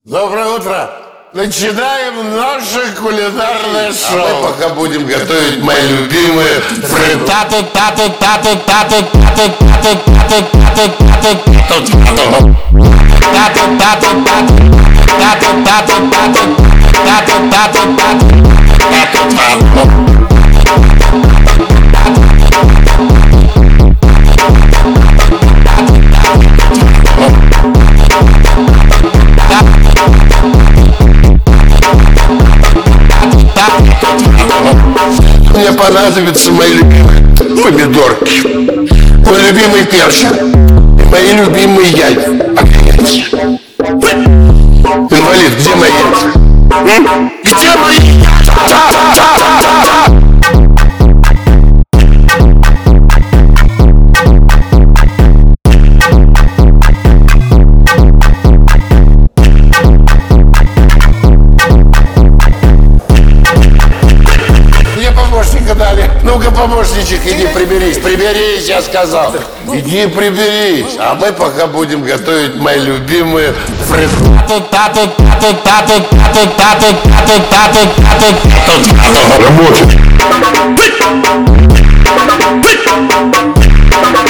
Доброе утро! Начинаем наше кулинарное шоу. А мы пока будем готовить мои любимые фриттату тату тату тату Мне понадобятся мои любимые помидорки, мой любимый перчик, мои любимые яйца. Инвалид, где мои яйца? Где мои яйца? Мне помощника дали. Ну-ка, помощничек, иди приберись. Приберись, я сказал. Иди приберись. А мы пока будем готовить мои любимые фриттату тату тату тату тату тату тату тату тату. Работает.